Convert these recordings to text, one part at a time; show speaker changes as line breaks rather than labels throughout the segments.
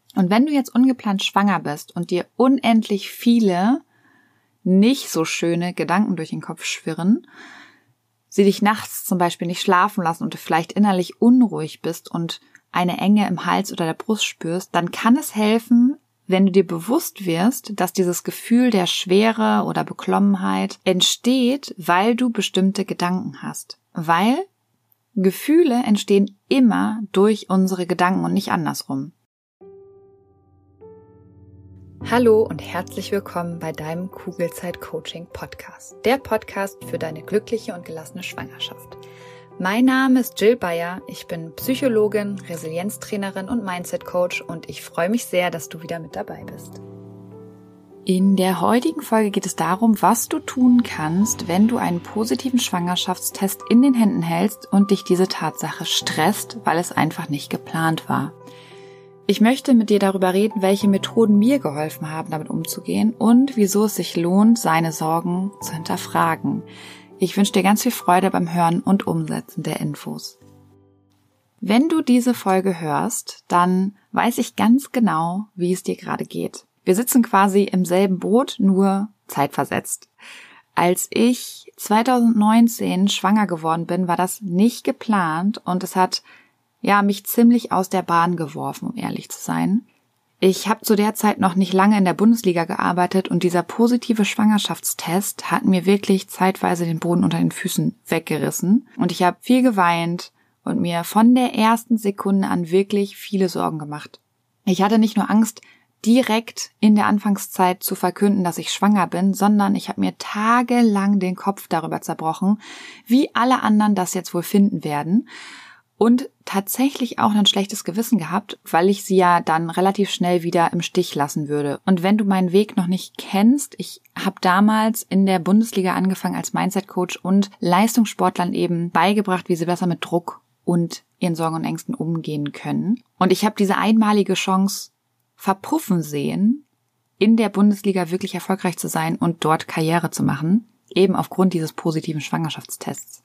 Und wenn du jetzt ungeplant schwanger bist und dir unendlich viele nicht so schöne Gedanken durch den Kopf schwirren, sie dich nachts zum Beispiel nicht schlafen lassen und du vielleicht innerlich unruhig bist und eine Enge im Hals oder der Brust spürst, dann kann es helfen, wenn du dir bewusst wirst, dass dieses Gefühl der Schwere oder Beklommenheit entsteht, weil du bestimmte Gedanken hast. Weil Gefühle entstehen immer durch unsere Gedanken und nicht andersrum. Hallo und herzlich willkommen bei deinem Kugelzeit-Coaching-Podcast. Der Podcast für deine glückliche und gelassene Schwangerschaft. Mein Name ist Jill Bayer, ich bin Psychologin, Resilienztrainerin und Mindset-Coach und ich freue mich sehr, dass du wieder mit dabei bist. In der heutigen Folge geht es darum, was du tun kannst, wenn du einen positiven Schwangerschaftstest in den Händen hältst und dich diese Tatsache stresst, weil es einfach nicht geplant war. Ich möchte mit dir darüber reden, welche Methoden mir geholfen haben, damit umzugehen und wieso es sich lohnt, seine Sorgen zu hinterfragen. Ich wünsche dir ganz viel Freude beim Hören und Umsetzen der Infos. Wenn du diese Folge hörst, dann weiß ich ganz genau, wie es dir gerade geht. Wir sitzen quasi im selben Boot, nur zeitversetzt. Als ich 2019 schwanger geworden bin, war das nicht geplant und es hat mich ziemlich aus der Bahn geworfen, um ehrlich zu sein. Ich habe zu der Zeit noch nicht lange in der Bundesliga gearbeitet und dieser positive Schwangerschaftstest hat mir wirklich zeitweise den Boden unter den Füßen weggerissen. Und ich habe viel geweint und mir von der ersten Sekunde an wirklich viele Sorgen gemacht. Ich hatte nicht nur Angst, direkt in der Anfangszeit zu verkünden, dass ich schwanger bin, sondern ich habe mir tagelang den Kopf darüber zerbrochen, wie alle anderen das jetzt wohl finden werden. Und tatsächlich auch ein schlechtes Gewissen gehabt, weil ich sie ja dann relativ schnell wieder im Stich lassen würde. Und wenn du meinen Weg noch nicht kennst, ich habe damals in der Bundesliga angefangen als Mindset-Coach und Leistungssportlern eben beigebracht, wie sie besser mit Druck und ihren Sorgen und Ängsten umgehen können. Und ich habe diese einmalige Chance verpuffen sehen, in der Bundesliga wirklich erfolgreich zu sein und dort Karriere zu machen, eben aufgrund dieses positiven Schwangerschaftstests.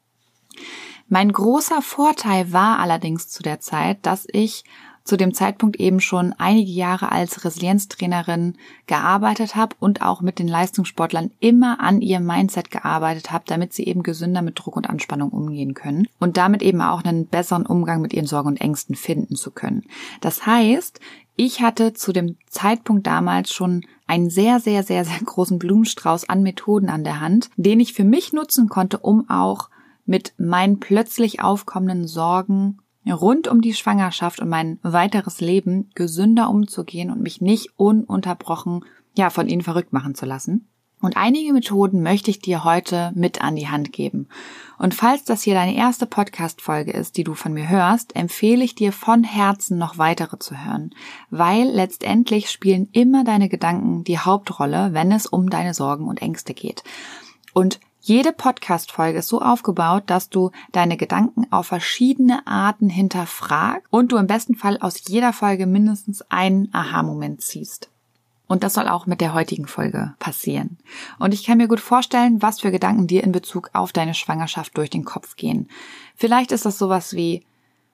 Mein großer Vorteil war allerdings zu der Zeit, dass ich zu dem Zeitpunkt eben schon einige Jahre als Resilienztrainerin gearbeitet habe und auch mit den Leistungssportlern immer an ihrem Mindset gearbeitet habe, damit sie eben gesünder mit Druck und Anspannung umgehen können und damit eben auch einen besseren Umgang mit ihren Sorgen und Ängsten finden zu können. Das heißt, ich hatte zu dem Zeitpunkt damals schon einen sehr, sehr, sehr, sehr großen Blumenstrauß an Methoden an der Hand, den ich für mich nutzen konnte, um auch mit meinen plötzlich aufkommenden Sorgen rund um die Schwangerschaft und mein weiteres Leben gesünder umzugehen und mich nicht ununterbrochen von ihnen verrückt machen zu lassen. Und einige Methoden möchte ich dir heute mit an die Hand geben. Und falls das hier deine erste Podcast-Folge ist, die du von mir hörst, empfehle ich dir von Herzen noch weitere zu hören, weil letztendlich spielen immer deine Gedanken die Hauptrolle, wenn es um deine Sorgen und Ängste geht. Und jede Podcast-Folge ist so aufgebaut, dass du deine Gedanken auf verschiedene Arten hinterfragst und du im besten Fall aus jeder Folge mindestens einen Aha-Moment ziehst. Und das soll auch mit der heutigen Folge passieren. Und ich kann mir gut vorstellen, was für Gedanken dir in Bezug auf deine Schwangerschaft durch den Kopf gehen. Vielleicht ist das sowas wie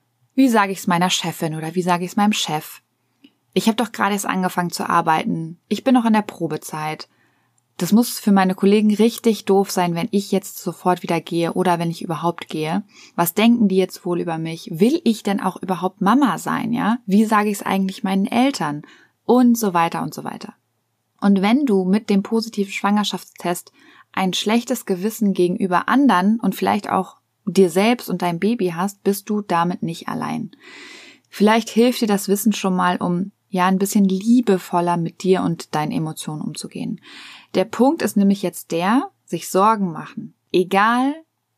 sage ich es meiner Chefin oder wie sage ich es meinem Chef? Ich habe doch gerade erst angefangen zu arbeiten. Ich bin noch in der Probezeit. Das muss für meine Kollegen richtig doof sein, wenn ich jetzt sofort wieder gehe oder wenn ich überhaupt gehe. Was denken die jetzt wohl über mich? Will ich denn auch überhaupt Mama sein, ja? Wie sage ich es eigentlich meinen Eltern? Und so weiter und so weiter. Und wenn du mit dem positiven Schwangerschaftstest ein schlechtes Gewissen gegenüber anderen und vielleicht auch dir selbst und deinem Baby hast, bist du damit nicht allein. Vielleicht hilft dir das Wissen schon mal, um ein bisschen liebevoller mit dir und deinen Emotionen umzugehen. Der Punkt ist nämlich jetzt sich Sorgen machen. Egal,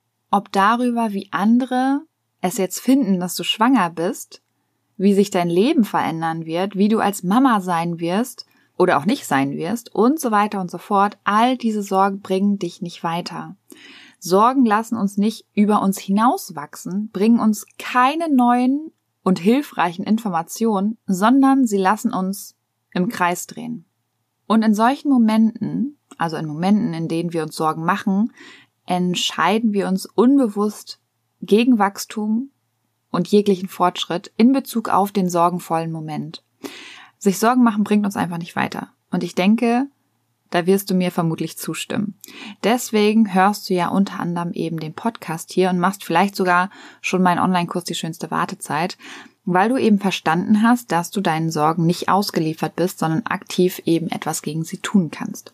ob darüber, wie andere es jetzt finden, dass du schwanger bist, wie sich dein Leben verändern wird, wie du als Mama sein wirst oder auch nicht sein wirst und so weiter und so fort. All diese Sorgen bringen dich nicht weiter. Sorgen lassen uns nicht über uns hinauswachsen, bringen uns keine neuen und hilfreichen Informationen, sondern sie lassen uns im Kreis drehen. Und in solchen Momenten, also in Momenten, in denen wir uns Sorgen machen, entscheiden wir uns unbewusst gegen Wachstum und jeglichen Fortschritt in Bezug auf den sorgenvollen Moment. Sich Sorgen machen bringt uns einfach nicht weiter. Und ich denke, da wirst du mir vermutlich zustimmen. Deswegen hörst du ja unter anderem eben den Podcast hier und machst vielleicht sogar schon meinen Online-Kurs Die schönste Wartezeit, weil du eben verstanden hast, dass du deinen Sorgen nicht ausgeliefert bist, sondern aktiv eben etwas gegen sie tun kannst.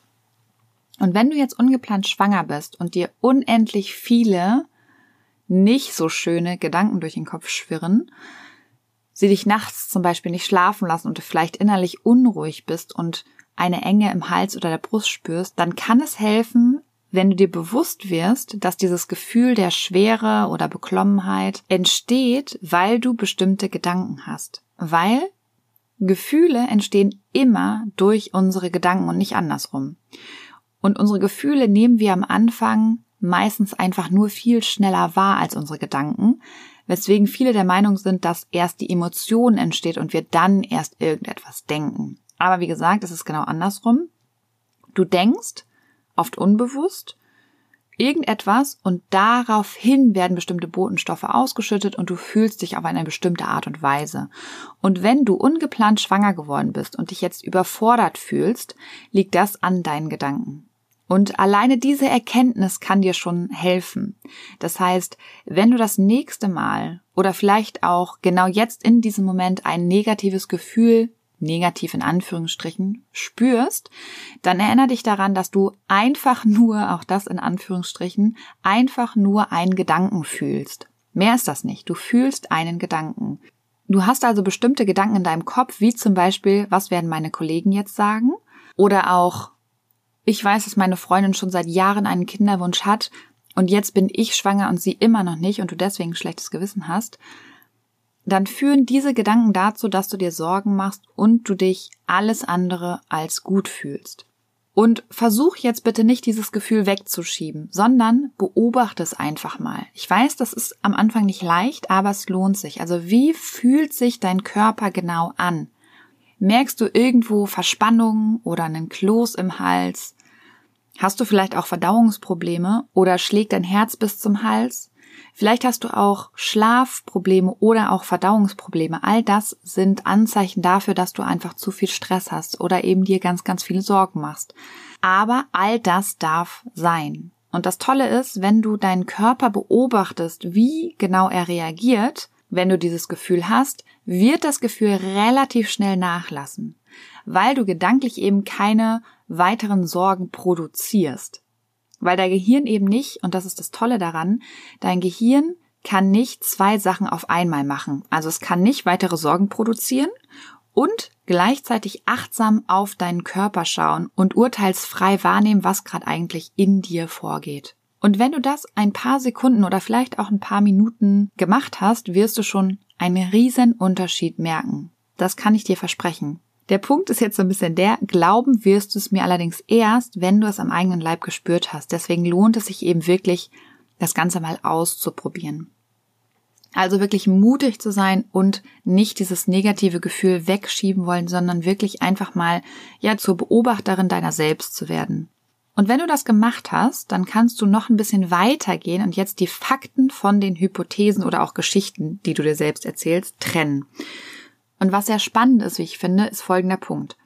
Und wenn du jetzt ungeplant schwanger bist und dir unendlich viele nicht so schöne Gedanken durch den Kopf schwirren, sie dich nachts zum Beispiel nicht schlafen lassen und du vielleicht innerlich unruhig bist und eine Enge im Hals oder der Brust spürst, dann kann es helfen, wenn du dir bewusst wirst, dass dieses Gefühl der Schwere oder Beklommenheit entsteht, weil du bestimmte Gedanken hast. Weil Gefühle entstehen immer durch unsere Gedanken und nicht andersrum. Und unsere Gefühle nehmen wir am Anfang meistens einfach nur viel schneller wahr als unsere Gedanken, weswegen viele der Meinung sind, dass erst die Emotion entsteht und wir dann erst irgendetwas denken. Aber wie gesagt, es ist genau andersrum. Du denkst, oft unbewusst, irgendetwas und daraufhin werden bestimmte Botenstoffe ausgeschüttet und du fühlst dich auf eine bestimmte Art und Weise. Und wenn du ungeplant schwanger geworden bist und dich jetzt überfordert fühlst, liegt das an deinen Gedanken. Und alleine diese Erkenntnis kann dir schon helfen. Das heißt, wenn du das nächste Mal oder vielleicht auch genau jetzt in diesem Moment ein negatives Gefühl, negativ in Anführungsstrichen, spürst, dann erinnere dich daran, dass du einfach nur, auch das in Anführungsstrichen, einfach nur einen Gedanken fühlst. Mehr ist das nicht. Du fühlst einen Gedanken. Du hast also bestimmte Gedanken in deinem Kopf, wie zum Beispiel, was werden meine Kollegen jetzt sagen? Oder auch, ich weiß, dass meine Freundin schon seit Jahren einen Kinderwunsch hat und jetzt bin ich schwanger und sie immer noch nicht und du deswegen ein schlechtes Gewissen hast. Dann führen diese Gedanken dazu, dass du dir Sorgen machst und du dich alles andere als gut fühlst. Und versuch jetzt bitte nicht, dieses Gefühl wegzuschieben, sondern beobachte es einfach mal. Ich weiß, das ist am Anfang nicht leicht, aber es lohnt sich. Also wie fühlt sich dein Körper genau an? Merkst du irgendwo Verspannungen oder einen Kloß im Hals? Hast du vielleicht auch Verdauungsprobleme oder schlägt dein Herz bis zum Hals? Vielleicht hast du auch Schlafprobleme oder auch Verdauungsprobleme. All das sind Anzeichen dafür, dass du einfach zu viel Stress hast oder eben dir ganz, ganz viele Sorgen machst. Aber all das darf sein. Und das Tolle ist, wenn du deinen Körper beobachtest, wie genau er reagiert, wenn du dieses Gefühl hast, wird das Gefühl relativ schnell nachlassen, weil du gedanklich eben keine weiteren Sorgen produzierst. Weil dein Gehirn eben nicht, und das ist das Tolle daran, dein Gehirn kann nicht zwei Sachen auf einmal machen. Also es kann nicht weitere Sorgen produzieren und gleichzeitig achtsam auf deinen Körper schauen und urteilsfrei wahrnehmen, was gerade eigentlich in dir vorgeht. Und wenn du das ein paar Sekunden oder vielleicht auch ein paar Minuten gemacht hast, wirst du schon einen riesen Unterschied merken. Das kann ich dir versprechen. Der Punkt ist jetzt so ein bisschen der, glauben wirst du es mir allerdings erst, wenn du es am eigenen Leib gespürt hast. Deswegen lohnt es sich eben wirklich, das Ganze mal auszuprobieren. Also wirklich mutig zu sein und nicht dieses negative Gefühl wegschieben wollen, sondern wirklich einfach mal zur Beobachterin deiner selbst zu werden. Und wenn du das gemacht hast, dann kannst du noch ein bisschen weitergehen und jetzt die Fakten von den Hypothesen oder auch Geschichten, die du dir selbst erzählst, trennen. Und was sehr spannend ist, wie ich finde, ist folgender Punkt.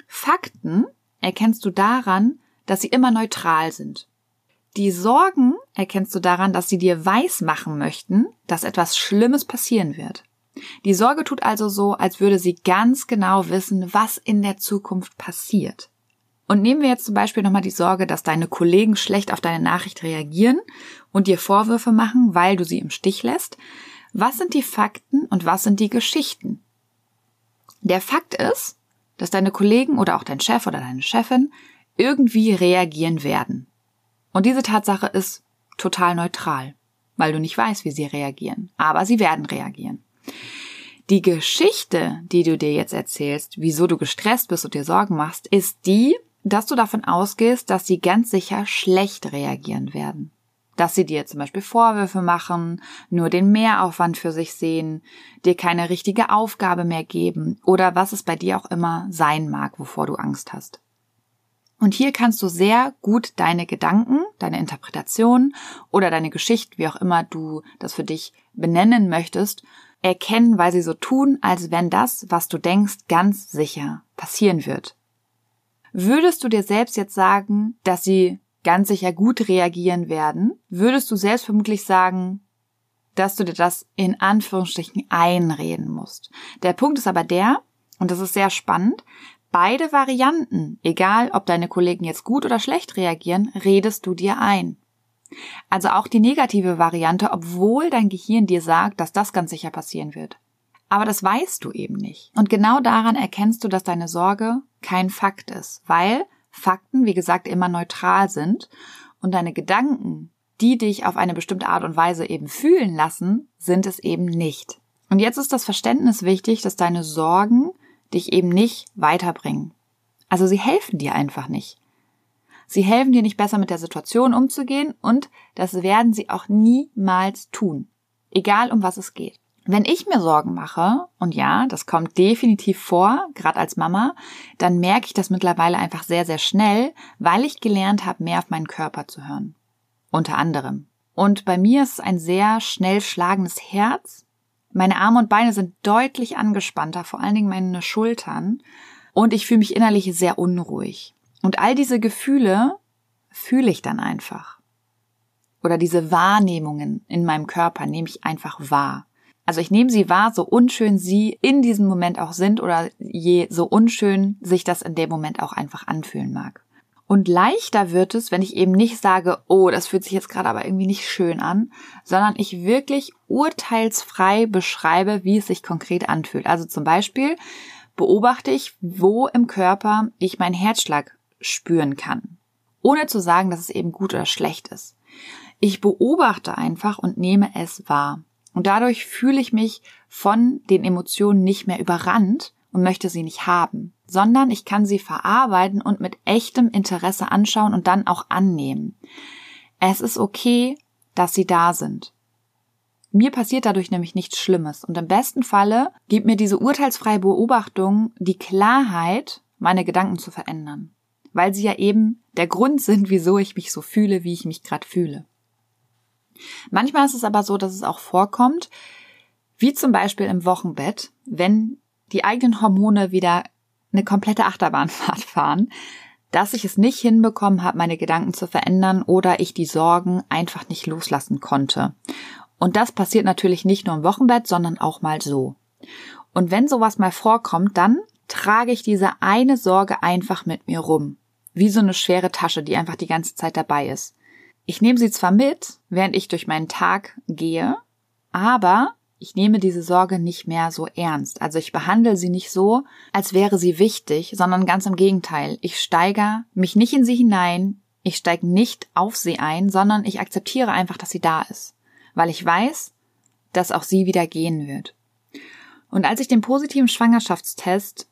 Fakten erkennst du daran, dass sie immer neutral sind. Die Sorgen erkennst du daran, dass sie dir weismachen möchten, dass etwas Schlimmes passieren wird. Die Sorge tut also so, als würde sie ganz genau wissen, was in der Zukunft passiert. Und nehmen wir jetzt zum Beispiel nochmal die Sorge, dass deine Kollegen schlecht auf deine Nachricht reagieren und dir Vorwürfe machen, weil du sie im Stich lässt. Was sind die Fakten und was sind die Geschichten? Der Fakt ist, dass deine Kollegen oder auch dein Chef oder deine Chefin irgendwie reagieren werden. Und diese Tatsache ist total neutral, weil du nicht weißt, wie sie reagieren. Aber sie werden reagieren. Die Geschichte, die du dir jetzt erzählst, wieso du gestresst bist und dir Sorgen machst, ist die, dass du davon ausgehst, dass sie ganz sicher schlecht reagieren werden. Dass sie dir zum Beispiel Vorwürfe machen, nur den Mehraufwand für sich sehen, dir keine richtige Aufgabe mehr geben oder was es bei dir auch immer sein mag, wovor du Angst hast. Und hier kannst du sehr gut deine Gedanken, deine Interpretation oder deine Geschichte, wie auch immer du das für dich benennen möchtest, erkennen, weil sie so tun, als wenn das, was du denkst, ganz sicher passieren wird. Würdest du dir selbst jetzt sagen, dass sie ganz sicher gut reagieren werden, würdest du selbst vermutlich sagen, dass du dir das in Anführungsstrichen einreden musst. Der Punkt ist aber der, und das ist sehr spannend, beide Varianten, egal ob deine Kollegen jetzt gut oder schlecht reagieren, redest du dir ein. Also auch die negative Variante, obwohl dein Gehirn dir sagt, dass das ganz sicher passieren wird. Aber das weißt du eben nicht. Und genau daran erkennst du, dass deine Sorge kein Fakt ist, weil Fakten, wie gesagt, immer neutral sind und deine Gedanken, die dich auf eine bestimmte Art und Weise eben fühlen lassen, sind es eben nicht. Und jetzt ist das Verständnis wichtig, dass deine Sorgen dich eben nicht weiterbringen. Also sie helfen dir einfach nicht. Sie helfen dir nicht besser mit der Situation umzugehen und das werden sie auch niemals tun. Egal um was es geht. Wenn ich mir Sorgen mache, und ja, das kommt definitiv vor, gerade als Mama, dann merke ich das mittlerweile einfach sehr, sehr schnell, weil ich gelernt habe, mehr auf meinen Körper zu hören. Unter anderem. Und bei mir ist es ein sehr schnell schlagendes Herz. Meine Arme und Beine sind deutlich angespannter, vor allen Dingen meine Schultern. Und ich fühle mich innerlich sehr unruhig. Und all diese Gefühle fühle ich dann einfach. Oder diese Wahrnehmungen in meinem Körper nehme ich einfach wahr. Also ich nehme sie wahr, so unschön sie in diesem Moment auch sind oder so unschön sich das in dem Moment auch einfach anfühlen mag. Und leichter wird es, wenn ich eben nicht sage, oh, das fühlt sich jetzt gerade aber irgendwie nicht schön an, sondern ich wirklich urteilsfrei beschreibe, wie es sich konkret anfühlt. Also zum Beispiel beobachte ich, wo im Körper ich meinen Herzschlag spüren kann, ohne zu sagen, dass es eben gut oder schlecht ist. Ich beobachte einfach und nehme es wahr. Und dadurch fühle ich mich von den Emotionen nicht mehr überrannt und möchte sie nicht haben, sondern ich kann sie verarbeiten und mit echtem Interesse anschauen und dann auch annehmen. Es ist okay, dass sie da sind. Mir passiert dadurch nämlich nichts Schlimmes und im besten Falle gibt mir diese urteilsfreie Beobachtung die Klarheit, meine Gedanken zu verändern, weil sie ja eben der Grund sind, wieso ich mich so fühle, wie ich mich gerade fühle. Manchmal ist es aber so, dass es auch vorkommt, wie zum Beispiel im Wochenbett, wenn die eigenen Hormone wieder eine komplette Achterbahnfahrt fahren, dass ich es nicht hinbekommen habe, meine Gedanken zu verändern oder ich die Sorgen einfach nicht loslassen konnte. Und das passiert natürlich nicht nur im Wochenbett, sondern auch mal so. Und wenn sowas mal vorkommt, dann trage ich diese eine Sorge einfach mit mir rum. Wie so eine schwere Tasche, die einfach die ganze Zeit dabei ist. Ich nehme sie zwar mit, während ich durch meinen Tag gehe, aber ich nehme diese Sorge nicht mehr so ernst. Also ich behandle sie nicht so, als wäre sie wichtig, sondern ganz im Gegenteil. Ich steigere mich nicht in sie hinein, ich steige nicht auf sie ein, sondern ich akzeptiere einfach, dass sie da ist. Weil ich weiß, dass auch sie wieder gehen wird. Und als ich den positiven Schwangerschaftstest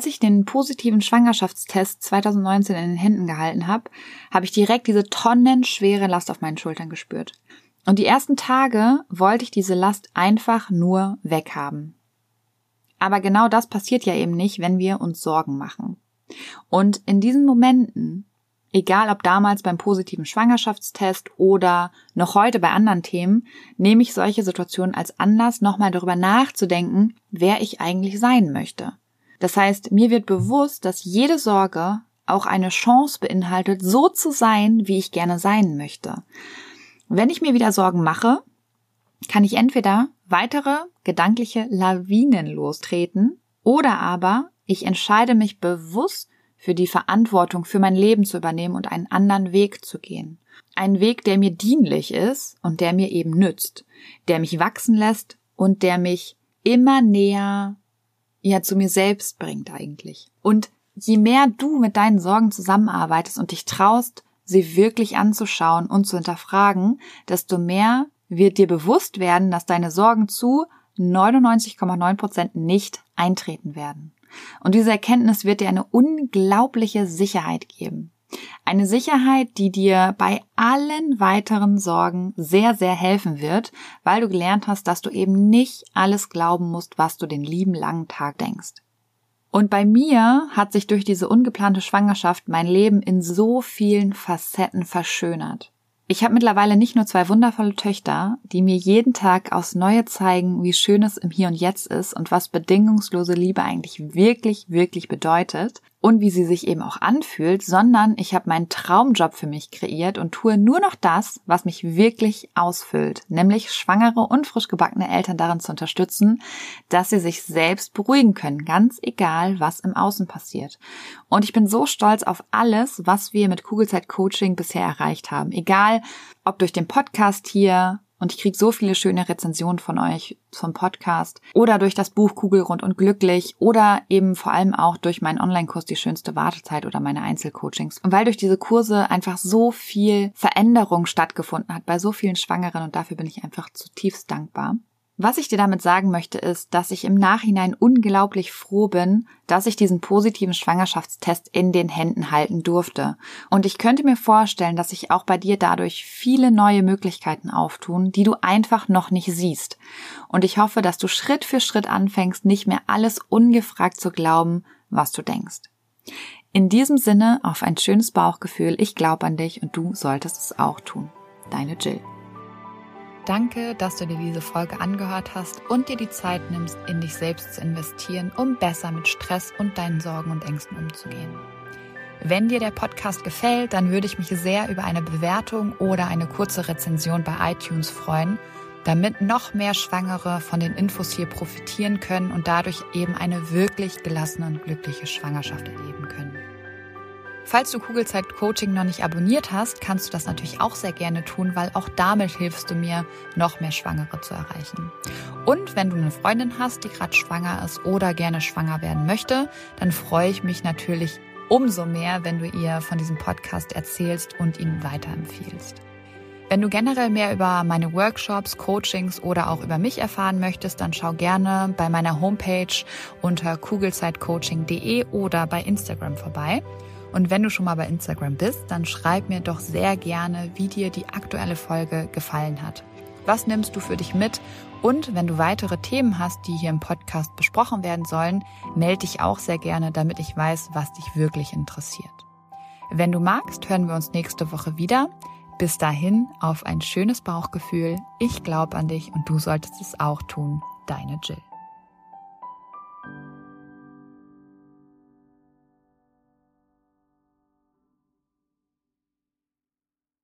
2019 in den Händen gehalten habe, habe ich direkt diese tonnenschwere Last auf meinen Schultern gespürt. Und die ersten Tage wollte ich diese Last einfach nur weghaben. Aber genau das passiert ja eben nicht, wenn wir uns Sorgen machen. Und in diesen Momenten, egal ob damals beim positiven Schwangerschaftstest oder noch heute bei anderen Themen, nehme ich solche Situationen als Anlass, nochmal darüber nachzudenken, wer ich eigentlich sein möchte. Das heißt, mir wird bewusst, dass jede Sorge auch eine Chance beinhaltet, so zu sein, wie ich gerne sein möchte. Wenn ich mir wieder Sorgen mache, kann ich entweder weitere gedankliche Lawinen lostreten oder aber ich entscheide mich bewusst für die Verantwortung für mein Leben zu übernehmen und einen anderen Weg zu gehen. Einen Weg, der mir dienlich ist und der mir eben nützt, der mich wachsen lässt und der mich immer näher zu mir selbst bringt eigentlich. Und je mehr du mit deinen Sorgen zusammenarbeitest und dich traust, sie wirklich anzuschauen und zu hinterfragen, desto mehr wird dir bewusst werden, dass deine Sorgen zu 99,9% nicht eintreten werden. Und diese Erkenntnis wird dir eine unglaubliche Sicherheit geben. Eine Sicherheit, die dir bei allen weiteren Sorgen sehr, sehr helfen wird, weil du gelernt hast, dass du eben nicht alles glauben musst, was du den lieben langen Tag denkst. Und bei mir hat sich durch diese ungeplante Schwangerschaft mein Leben in so vielen Facetten verschönert. Ich habe mittlerweile nicht nur 2 wundervolle Töchter, die mir jeden Tag aufs Neue zeigen, wie schön es im Hier und Jetzt ist und was bedingungslose Liebe eigentlich wirklich, wirklich bedeutet und wie sie sich eben auch anfühlt, sondern ich habe meinen Traumjob für mich kreiert und tue nur noch das, was mich wirklich ausfüllt, nämlich schwangere und frisch gebackene Eltern darin zu unterstützen, dass sie sich selbst beruhigen können, ganz egal, was im Außen passiert. Und ich bin so stolz auf alles, was wir mit Kugelzeit Coaching bisher erreicht haben, egal ob durch den Podcast hier, und ich kriege so viele schöne Rezensionen von euch vom Podcast, oder durch das Buch Kugelrund und glücklich oder eben vor allem auch durch meinen Online-Kurs Die schönste Wartezeit oder meine Einzelcoachings. Und weil durch diese Kurse einfach so viel Veränderung stattgefunden hat bei so vielen Schwangeren und dafür bin ich einfach zutiefst dankbar. Was ich dir damit sagen möchte, ist, dass ich im Nachhinein unglaublich froh bin, dass ich diesen positiven Schwangerschaftstest in den Händen halten durfte. Und ich könnte mir vorstellen, dass sich auch bei dir dadurch viele neue Möglichkeiten auftun, die du einfach noch nicht siehst. Und ich hoffe, dass du Schritt für Schritt anfängst, nicht mehr alles ungefragt zu glauben, was du denkst. In diesem Sinne, auf ein schönes Bauchgefühl, ich glaube an dich und du solltest es auch tun. Deine Jill. Danke, dass du dir diese Folge angehört hast und dir die Zeit nimmst, in dich selbst zu investieren, um besser mit Stress und deinen Sorgen und Ängsten umzugehen. Wenn dir der Podcast gefällt, dann würde ich mich sehr über eine Bewertung oder eine kurze Rezension bei iTunes freuen, damit noch mehr Schwangere von den Infos hier profitieren können und dadurch eben eine wirklich gelassene und glückliche Schwangerschaft erleben können. Falls du Kugelzeit Coaching noch nicht abonniert hast, kannst du das natürlich auch sehr gerne tun, weil auch damit hilfst du mir, noch mehr Schwangere zu erreichen. Und wenn du eine Freundin hast, die gerade schwanger ist oder gerne schwanger werden möchte, dann freue ich mich natürlich umso mehr, wenn du ihr von diesem Podcast erzählst und ihn weiterempfiehlst. Wenn du generell mehr über meine Workshops, Coachings oder auch über mich erfahren möchtest, dann schau gerne bei meiner Homepage unter kugelzeitcoaching.de oder bei Instagram vorbei. Und wenn du schon mal bei Instagram bist, dann schreib mir doch sehr gerne, wie dir die aktuelle Folge gefallen hat. Was nimmst du für dich mit? Und wenn du weitere Themen hast, die hier im Podcast besprochen werden sollen, melde dich auch sehr gerne, damit ich weiß, was dich wirklich interessiert. Wenn du magst, hören wir uns nächste Woche wieder. Bis dahin, auf ein schönes Bauchgefühl. Ich glaube an dich und du solltest es auch tun. Deine Jill.